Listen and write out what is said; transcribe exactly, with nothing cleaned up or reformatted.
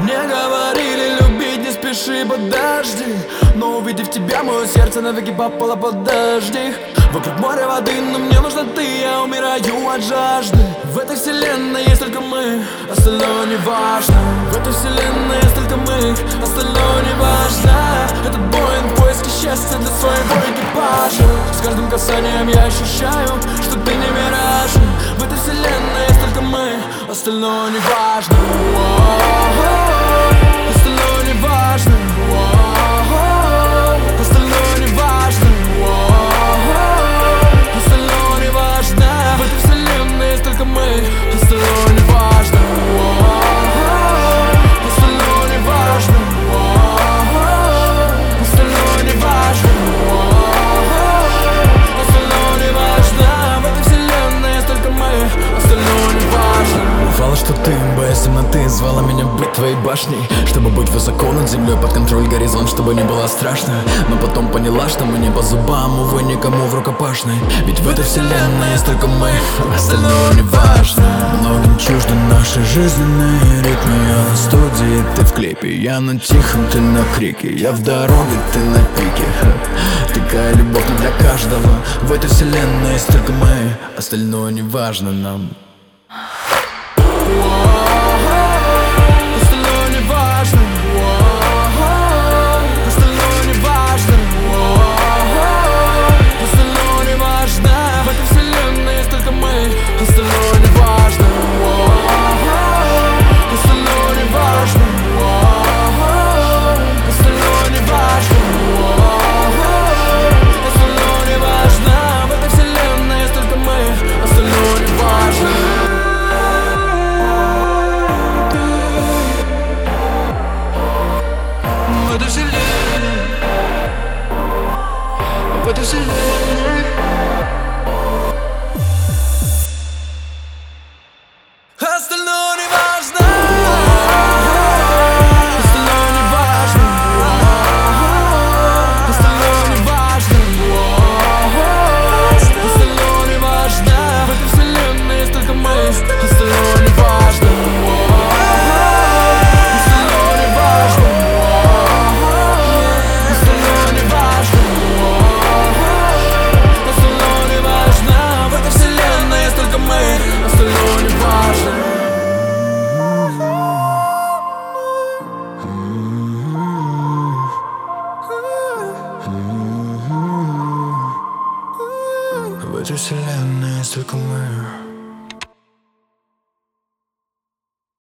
Мне говорили любить не спеши, подожди. Но увидев тебя, мое сердце навеки попало под дождик. Вокруг моря воды, но мне нужна ты, я умираю от жажды. В этой вселенной есть только мы, остальное не важно. В этой вселенной есть только мы, остальное не важно. Этот Боинг в поиске счастья для своего экипажа. С каждым касанием я ощущаю, что ты не мираж. В этой вселенной есть только мы, остальное не важно. Остальное не важно. Остальное не важно. Остальное не важно. В этой вселенной есть только мы, остальное не важно. Остальное не важно. Остальное не важно. Остальное не важно. В этой вселенной есть только мы, остальное не важно. Бывало, что ты, боясь темноты, звала меня быть твоей башней, чтобы быть высоко над землей, под контроль горизонт, чтобы не было страшно. Но потом поняла, что мы не по зубам, увы, никому в рукопашной. Ведь в этой вселенной есть только мы, остальное не важно. Многим чужды наши жизненные ритмы. Я на студии, ты в клипе, я на тихом, ты на крике. Я в дороге, ты на пике. Такая любовь не для каждого. В этой вселенной есть только мы, остальное не важно нам. Остальное не важно. Остальное не важно. Остальное не важно. В этой вселенной есть только мы, остальное не важно. Остальное не важно. Остальное не важно. Остальное не важно. В этой вселенной есть только мы, остальное не важно. В этой вселенной, в этой вселенной остальное не важно. Остальное не важно. Остальное не важно. Остальное не важно. В этой вселенной есть только мы, остальное не важно. В этой вселенной есть только мы.